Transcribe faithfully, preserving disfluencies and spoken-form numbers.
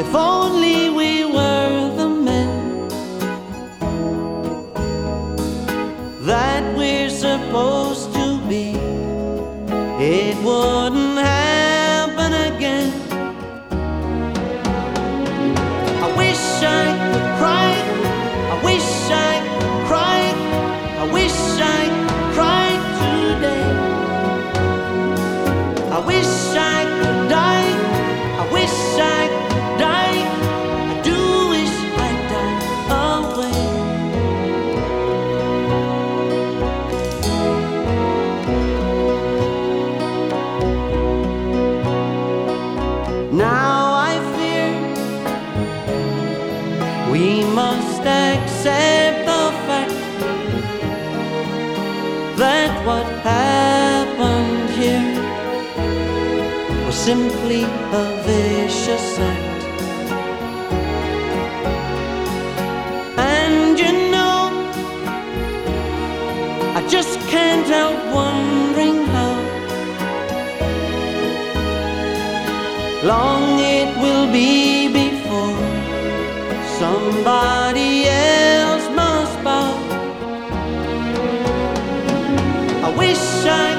If only we were the men that we're supposed to be, it wouldn't happen again. I wish I could cry, I wish I could cry, I wish I could cry today. I wish I could die, I wish I could die, I do wish I'd die away. Now I fear we must accept the fact that what happened here was simply a vicious act. And you know, I just can't help wondering how long it will be before somebody else must bow. I wish I